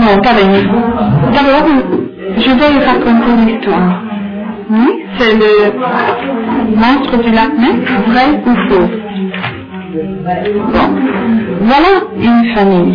Non, regardez. D'abord, je vais raconter l'histoire. Oui, c'est le monstre du lac Ness, vrai ou faux? Bon, voilà une famille.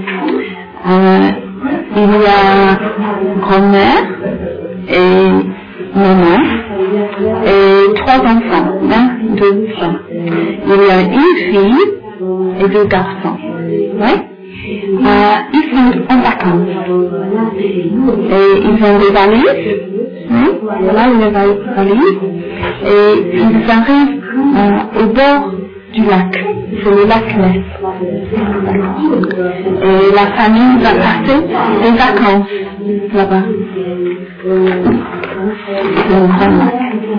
Il y a grand-mère et maman et 3 enfants, 2 femmes. Il y a une fille et 2 garçons. Oui? Ils sont en vacances. Et ils ont des valises. Oui? Voilà, les valises. Et ils arrivent au bord du lac. C'est le lac Ness. Et la famille va passer des vacances là-bas. C'est un grand lac.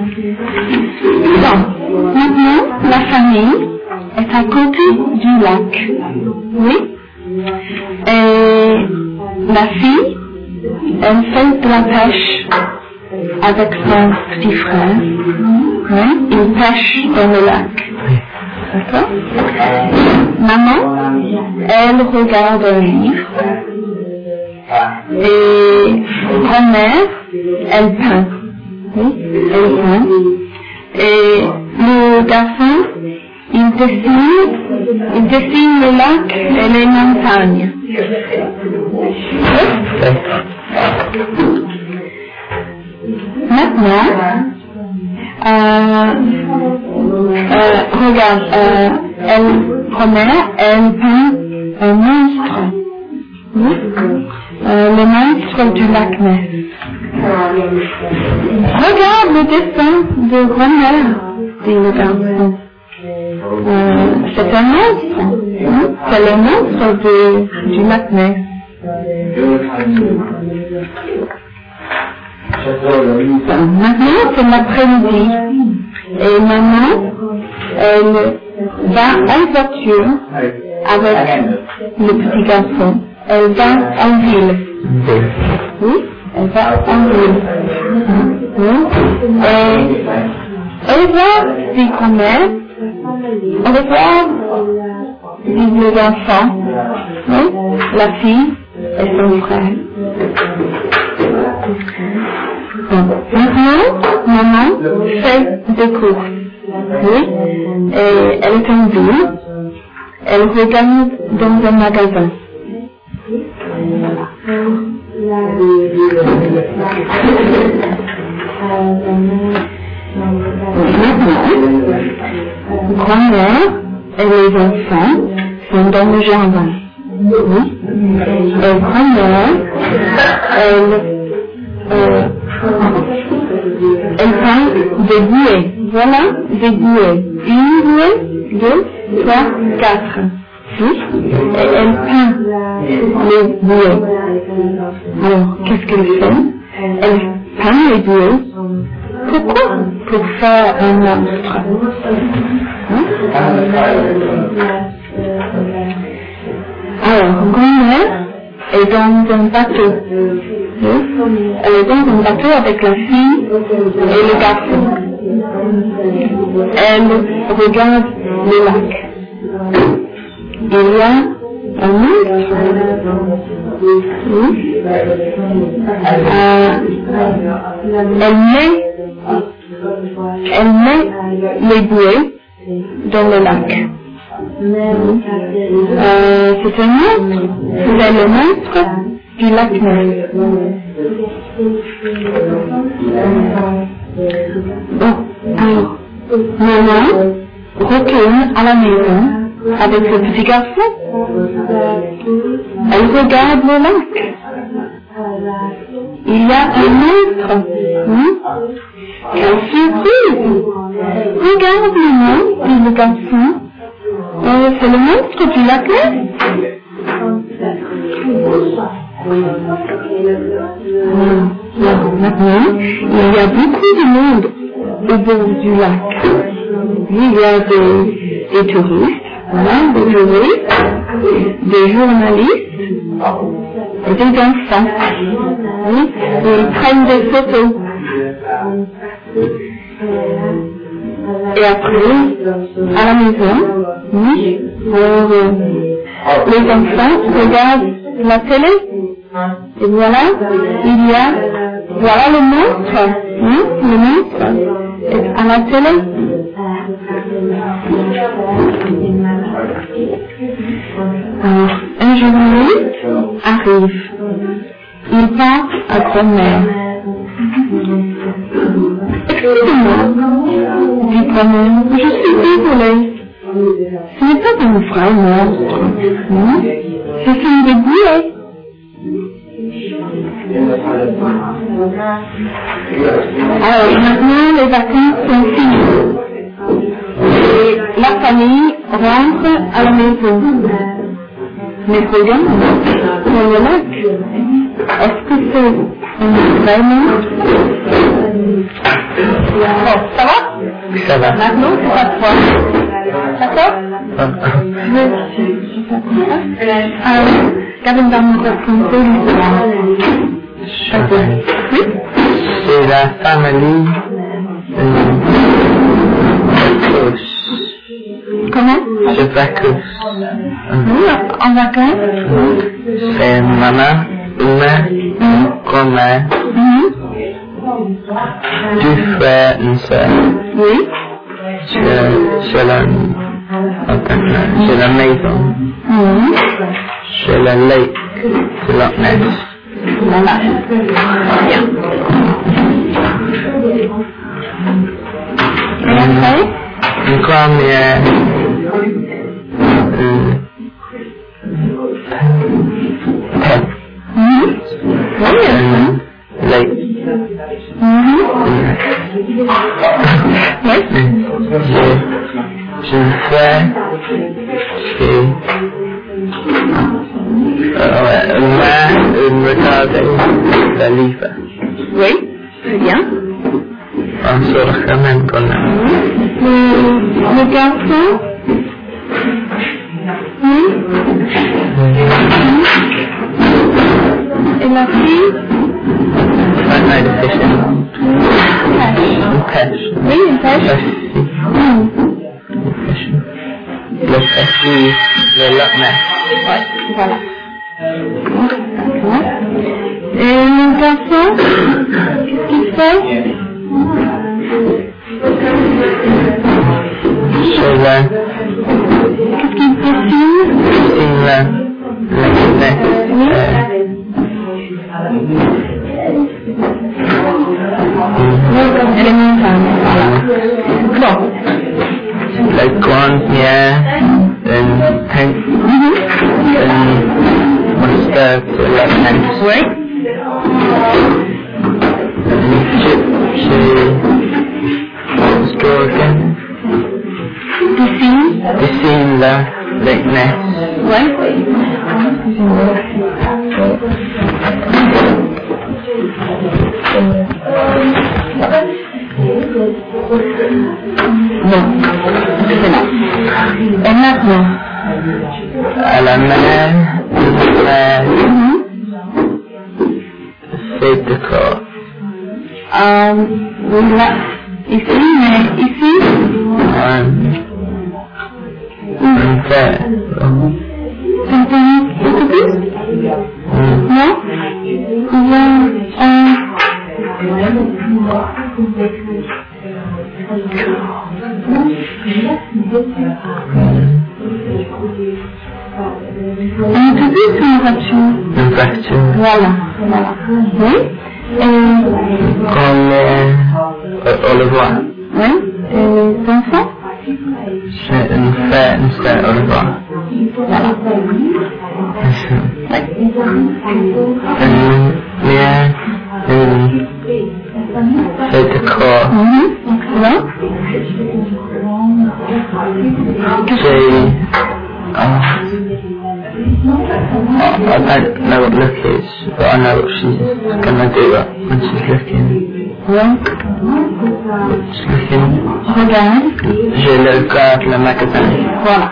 Donc, maintenant, la famille est à côté du lac. Oui? Et la fille, elle fait de la pêche avec son petit frère. Oui? Il pêche dans le lac. D'accord? Maman, elle regarde un livre. Et grand-mère, elle peint. Oui? Elle peint. Et le garçon, il dessine le lac et les montagnes. Maintenant, regarde, grand-mère, elle peint un monstre. Oui? Le monstre du lac Ness. Regarde le dessin de grand-mère, dit le garçon. C'est un monstre. C'est le monstre du lac Ness. Maintenant, c'est l'après-midi. Et maman, elle va en voiture avec le petit garçon. Elle va en ville. Oui, elle va en ville. Oui. Et elle voit ses grand-mères. On va voir les enfants, oui, la fille et son frère. Bon. Maintenant, maman fait des courses. Oui, et elle est en ville. Elle regarde dans un magasin. Maintenant, grand-mère et les enfants sont dans le jardin. Oui. Et grand-mère, elle peint des bouées. Voilà, des bouées. Une bouée, 2, 3, 4. Oui. Et elle peint les bouées. Alors, qu'est-ce qu'elle fait? Elle peint les bouées. Pourquoi? Pour faire un monstre. Hein? Alors, grand-mère est dans un bateau. Oui? Elle est dans un bateau avec la fille et le garçon. Elle regarde le lac. Il y a un monstre. Oui? Elle met les bouées dans le lac. C'est un monstre. C'est le monstre du lac Ness. Bon, alors, maman retourne à la maison avec le petit garçon. Elle regarde le lac. Il y a un monstre. Quelle surprise! Regarde maman, dit le garçon. C'est le monstre du lac Ness. Maintenant, il y a beaucoup de monde au bord du lac. Il y a des touristes, des journalistes et des enfants. Oui, ils prennent des photos. Et après, à la maison, oui, les enfants regardent la télé. Et voilà, voilà le monstre, hein, le monstre est à la télé. Alors, un journaliste arrive. Il parle à grand-mère. Excusez-moi, dit grand-mère, je suis désolée. Ce n'est pas un vrai monstre, non? Ce sont des bouées. Alors maintenant, les vacances sont finies. Et la famille rentre à la maison. Mais regarde, sur le lac, est-ce que c'est un vrai monstre? Bon, ça va? Ça va. Maintenant, c'est à toi. D'accord? Gavin va nous raconter l'histoire. Oui? C'est la famille Comment? de vacances. Oui, en vacances. C'est maman, mère, grand-mère, deux frères, une sœur. Oui. C'est la maison. C'est la lake de Loch Ness. Voilà. Bien. Et après? Une grand-mère, lake. Je fais regarder le livre. Oui, très bien. On se ramène qu'on a. Le garçon? Oui. Et la fille? One night fishing. Une pêche. Oui, une pêche. Le festival de Loch Ness. Oui, voilà. D'accord. Et le garçon, qu'est-ce qu'il fait? C'est là. Qu'est-ce qu'il dessine? C'est là. Loch Ness. Elle est mon femme. Bon. La grand-mère, une pink, une monster de Loch Ness. Oui. Chez Strogan. Dessine la Loch Ness. Oui. Bon, c'est là. Et maintenant? À la mère, c'est de corps. Oui, là, ici, mais ici? Un verre. Un petit autobus? Non? Ou bien un autobus ou une voiture? Une voiture. Voilà. Oui? Comme on le voit. Oui? Et les enfants? C'est une frère, une sœur, on le voit. Voilà. C'est de corps. Excellent. I don't know what look is, but I know what she's gonna do when she's looking. Oui. She's looking. Regarde. Je le regarde le magasin. Voilà.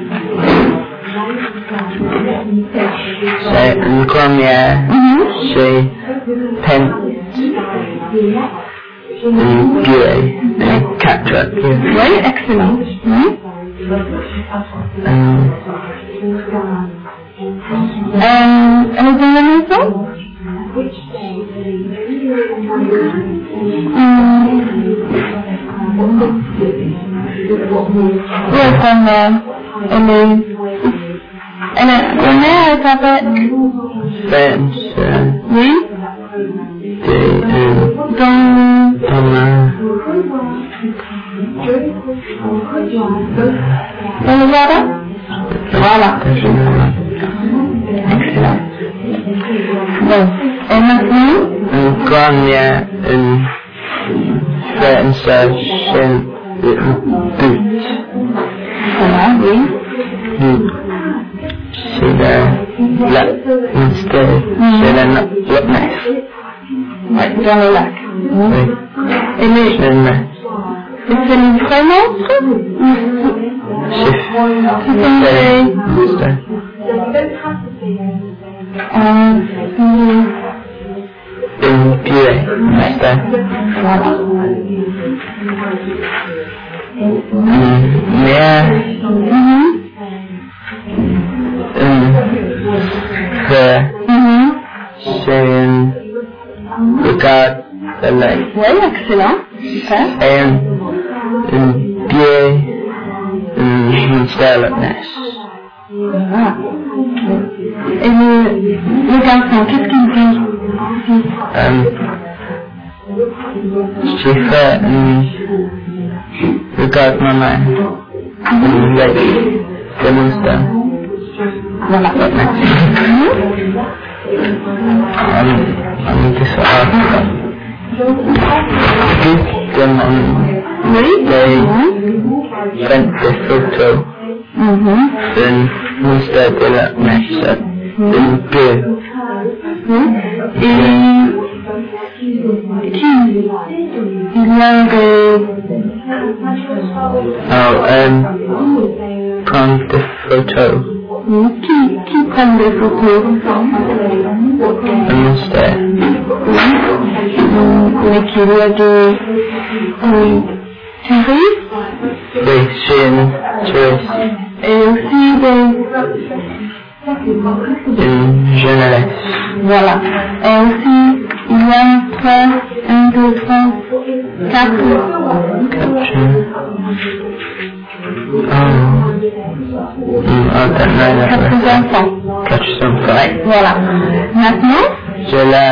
C'est une première chez Pence. Une buée, un catch-up. Oui, excellent. Elle est dans la maison? Où est ta mère? Ta mère, elle s'appelle? Oui? Dans le jardin? Voilà. Excellent. Bon. Et maintenant? Quand il y a une frère et sœur chez le but. Voilà, oui. C'est le lac Munster, c'est le Loch Ness. Ouais, dans le lac. Oui. Et c'est le vrai monstre? C'est Munster. Une pierre, Munster. Voilà. Mais c'est une regard de l'œil. Oui, excellent. Super. Et une pierre, une Munster Loch Ness. Voilà. Et le garçon, qu'est-ce qu'il dit? J'ai fait regarde ma main. Like the Munster. Voilà. Loch Ness. I'm just Oui. They sent the photo in Munster de Loch Ness in blue. Et il y a prendre des photos. Qui prend des photos? Munster. Mais qu'il y a des touristes Oui, c'est une touriste. et aussi Une journaliste. voilà. Et aussi, il y a 1, 2, 3, 4. Quatre enfants. 4 enfants. Ouais, voilà. Maintenant, Je l'ai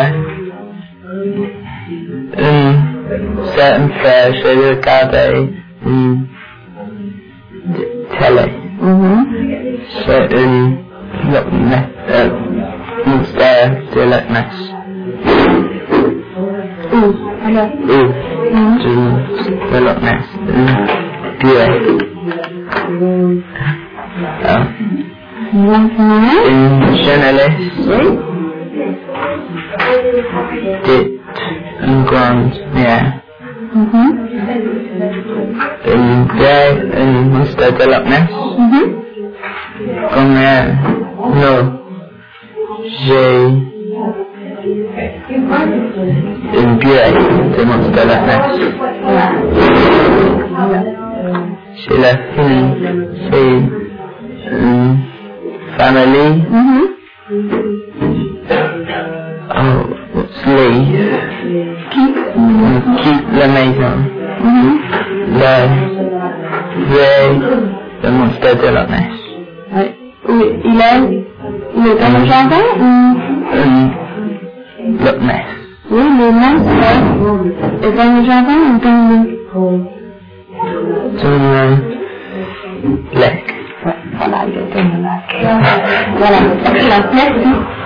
certaine fois, j'ai regardé une télé. C'est une Loch Ness, Munster de Loch Ness. alors, De Loch Ness. Pierre. maintenant, Une journaliste dit une grande mère. Une pierre, une Munster de Loch Ness. Comme non, j'ai une pierre de Munster de Loch Ness. C'est la fille, c'est une famille. Leave. Quitte la maison. La veille de Munster de Loch Ness. oui, il est dans le jardin ou? Loch Ness. Oui, le monstre est dans le jardin ou dans le... Dans le lac. Voilà, il est dans le lac. Voilà, excellent, merci.